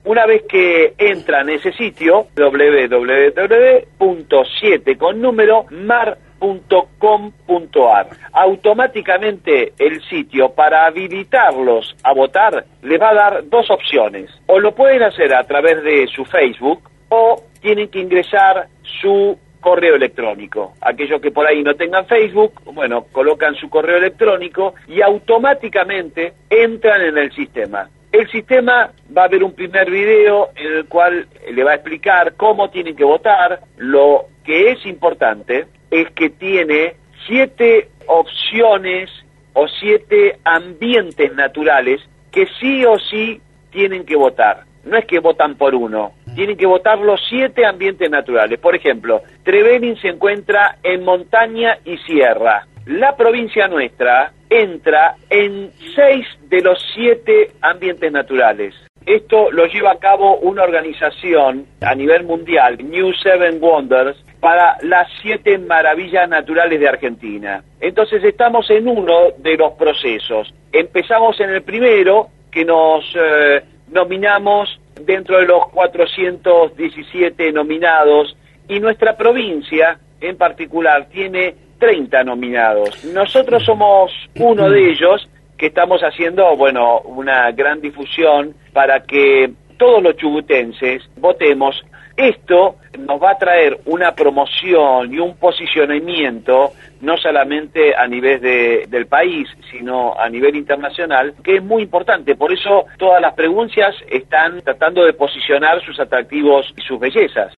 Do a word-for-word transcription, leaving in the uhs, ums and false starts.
Una vez que entra en ese sitio, doble u doble u doble u punto siete con número mar punto com punto ar, automáticamente el sitio, para habilitarlos a votar, les va a dar dos opciones. O lo pueden hacer a través de su Facebook, o tienen que ingresar su correo electrónico. Aquellos que por ahí no tengan Facebook, bueno, colocan su correo electrónico y automáticamente entran en el sistema. El sistema va a ver un primer video en el cual le va a explicar cómo tienen que votar. Lo que es importante es que tiene siete opciones o siete ambientes naturales que sí o sí tienen que votar. No es que votan por uno, tienen que votar los siete ambientes naturales. Por ejemplo, Trevelin se encuentra en montaña y sierra. La provincia nuestra entra en seis de los siete ambientes naturales. Esto lo lleva a cabo una organización a nivel mundial, New Seven Wonders, para las siete maravillas naturales de Argentina. Entonces estamos en uno de los procesos. Empezamos en el primero, que nos eh, nominamos dentro de los cuatrocientos diecisiete nominados, y nuestra provincia en particular tiene treinta nominados. Nosotros somos uno de ellos, que estamos haciendo, bueno, una gran difusión para que todos los chubutenses votemos. Esto nos va a traer una promoción y un posicionamiento, no solamente a nivel de, del país, sino a nivel internacional, que es muy importante. Por eso todas las provincias están tratando de posicionar sus atractivos y sus bellezas.